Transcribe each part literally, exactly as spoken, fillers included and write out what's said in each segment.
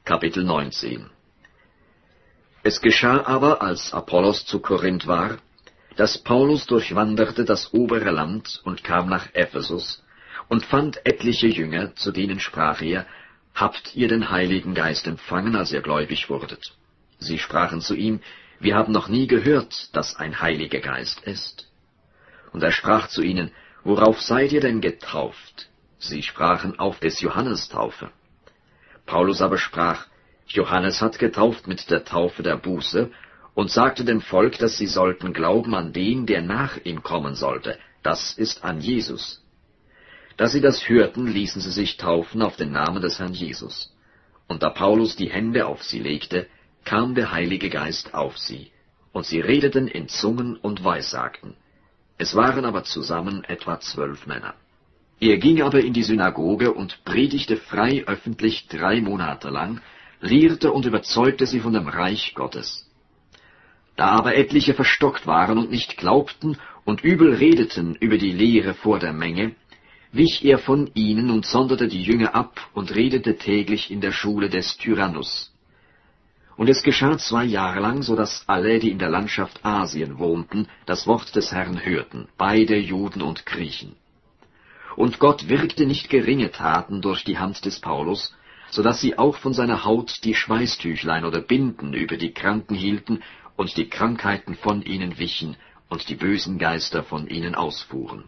Kapitel neunzehn. Es geschah aber, als Apollos zu Korinth war, dass Paulus durchwanderte das obere Land und kam nach Ephesus und fand etliche Jünger, zu denen sprach er: Habt ihr den Heiligen Geist empfangen, als ihr gläubig wurdet? Sie sprachen zu ihm: Wir haben noch nie gehört, dass ein Heiliger Geist ist. Und er sprach zu ihnen: Worauf seid ihr denn getauft? Sie sprachen: Auf des Johannes Taufe. Paulus aber sprach: Johannes hat getauft mit der Taufe der Buße und sagte dem Volk, dass sie sollten glauben an den, der nach ihm kommen sollte, das ist an Jesus. Da sie das hörten, ließen sie sich taufen auf den Namen des Herrn Jesus. Und da Paulus die Hände auf sie legte, kam der Heilige Geist auf sie, und sie redeten in Zungen und weissagten. Es waren aber zusammen etwa zwölf Männer. Er ging aber in die Synagoge und predigte frei öffentlich drei Monate lang, lehrte und überzeugte sie von dem Reich Gottes. Da aber etliche verstockt waren und nicht glaubten und übel redeten über die Lehre vor der Menge, wich er von ihnen und sonderte die Jünger ab und redete täglich in der Schule des Tyrannus. Und es geschah zwei Jahre lang, so dass alle, die in der Landschaft Asien wohnten, das Wort des Herrn hörten, beide Juden und Griechen. Und Gott wirkte nicht geringe Taten durch die Hand des Paulus, so dass sie auch von seiner Haut die Schweißtüchlein oder Binden über die Kranken hielten und die Krankheiten von ihnen wichen und die bösen Geister von ihnen ausfuhren.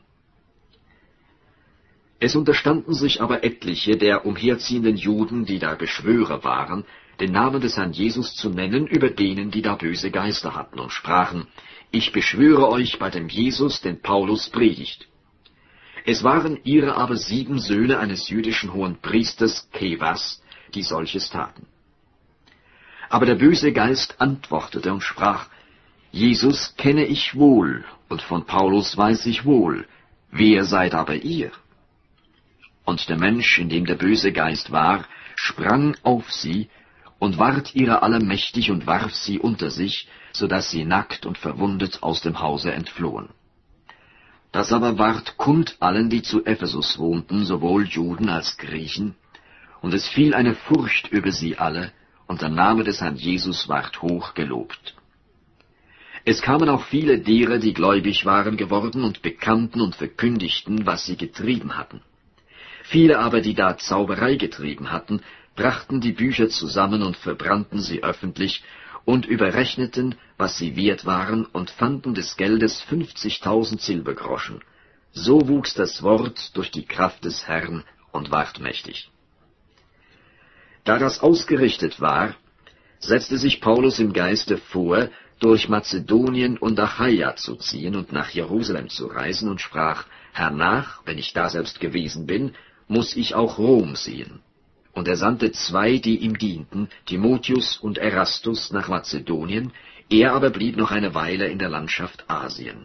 Es unterstanden sich aber etliche der umherziehenden Juden, die da Beschwörer waren, den Namen des Herrn Jesus zu nennen über denen, die da böse Geister hatten, und sprachen: Ich beschwöre euch bei dem Jesus, den Paulus predigt. Es waren ihre aber sieben Söhne eines jüdischen Hohenpriesters Kefas, die solches taten. Aber der böse Geist antwortete und sprach: Jesus kenne ich wohl, und von Paulus weiß ich wohl, wer seid aber ihr? Und der Mensch, in dem der böse Geist war, sprang auf sie und ward ihrer alle mächtig und warf sie unter sich, so dass sie nackt und verwundet aus dem Hause entflohen. Das aber ward kund allen, die zu Ephesus wohnten, sowohl Juden als Griechen, und es fiel eine Furcht über sie alle, und der Name des Herrn Jesus ward hoch gelobt. Es kamen auch viele derer, die gläubig waren geworden, und bekannten und verkündigten, was sie getrieben hatten. Viele aber, die da Zauberei getrieben hatten, brachten die Bücher zusammen und verbrannten sie öffentlich und überrechneten, was sie wert waren, und fanden des Geldes fünfzigtausend Silbergroschen. So wuchs das Wort durch die Kraft des Herrn und ward mächtig. Da das ausgerichtet war, setzte sich Paulus im Geiste vor, durch Mazedonien und Achaia zu ziehen und nach Jerusalem zu reisen, und sprach: Hernach, wenn ich daselbst gewesen bin, muß ich auch Rom sehen. Und er sandte zwei, die ihm dienten, Timotheus und Erastus, nach Mazedonien, er aber blieb noch eine Weile in der Landschaft Asien.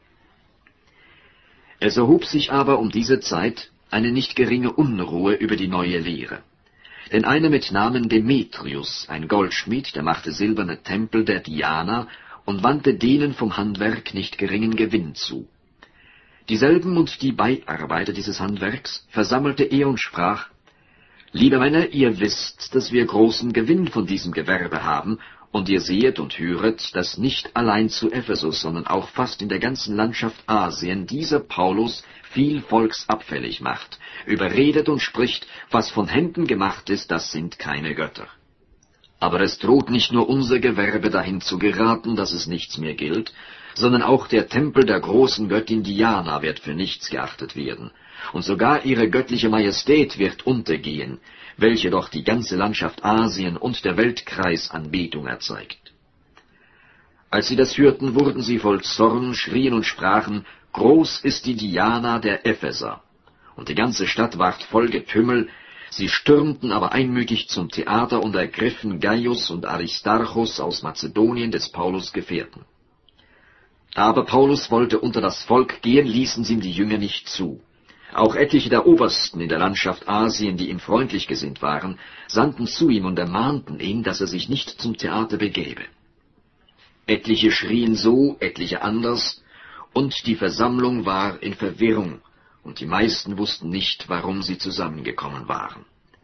Es erhob sich aber um diese Zeit eine nicht geringe Unruhe über die neue Lehre. Denn einer mit Namen Demetrius, ein Goldschmied, der machte silberne Tempel der Diana und wandte denen vom Handwerk nicht geringen Gewinn zu. Dieselben und die Beiarbeiter dieses Handwerks versammelte er und sprach: Liebe Männer, ihr wisst, dass wir großen Gewinn von diesem Gewerbe haben, und ihr sehet und höret, dass nicht allein zu Ephesus, sondern auch fast in der ganzen Landschaft Asien dieser Paulus viel Volks abfällig macht, überredet und spricht, was von Händen gemacht ist, das sind keine Götter. Aber es droht nicht nur unser Gewerbe dahin zu geraten, dass es nichts mehr gilt, sondern auch der Tempel der großen Göttin Diana wird für nichts geachtet werden, und sogar ihre göttliche Majestät wird untergehen, welche doch die ganze Landschaft Asien und der Weltkreis Anbetung erzeugt. Als sie das hörten, wurden sie voll Zorn, schrien und sprachen: Groß ist die Diana der Epheser. Und die ganze Stadt ward voll Getümmel. Sie stürmten aber einmütig zum Theater und ergriffen Gaius und Aristarchus aus Mazedonien, des Paulus Gefährten. Da aber Paulus wollte unter das Volk gehen, ließen sie ihm die Jünger nicht zu. Auch etliche der Obersten in der Landschaft Asien, die ihm freundlich gesinnt waren, sandten zu ihm und ermahnten ihn, dass er sich nicht zum Theater begebe. Etliche schrien so, etliche anders, und die Versammlung war in Verwirrung, und die meisten wussten nicht, warum sie zusammengekommen waren.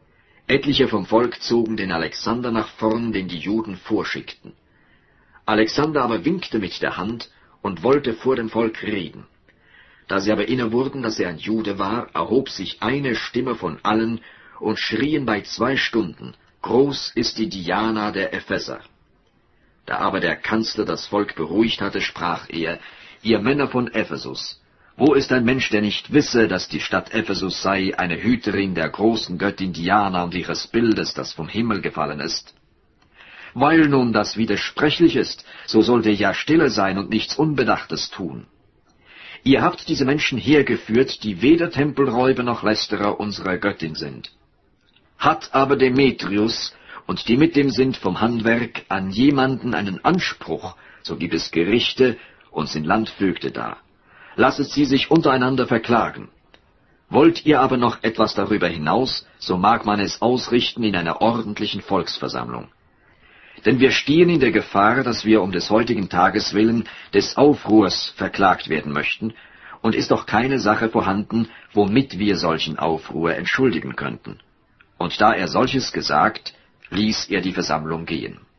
Etliche vom Volk zogen den Alexander nach vorn, den die Juden vorschickten. Alexander aber winkte mit der Hand und wollte vor dem Volk reden. Da sie aber inne wurden, dass er ein Jude war, erhob sich eine Stimme von allen und schrien bei zwei Stunden: Groß ist die Diana der Epheser. Da aber der Kanzler das Volk beruhigt hatte, sprach er: Ihr Männer von Ephesus, wo ist ein Mensch, der nicht wisse, dass die Stadt Ephesus sei eine Hüterin der großen Göttin Diana und ihres Bildes, das vom Himmel gefallen ist? Weil nun das widersprechlich ist, so sollt ihr ja stille sein und nichts Unbedachtes tun. Ihr habt diese Menschen hergeführt, die weder Tempelräuber noch Lästerer unserer Göttin sind. Hat aber Demetrius und die mit dem sind vom Handwerk an jemanden einen Anspruch, so gibt es Gerichte und sind Landvögte da. Lasset sie sich untereinander verklagen. Wollt ihr aber noch etwas darüber hinaus, so mag man es ausrichten in einer ordentlichen Volksversammlung. Denn wir stehen in der Gefahr, dass wir um des heutigen Tages willen des Aufruhrs verklagt werden möchten, und ist doch keine Sache vorhanden, womit wir solchen Aufruhr entschuldigen könnten. Und da er solches gesagt, ließ er die Versammlung gehen.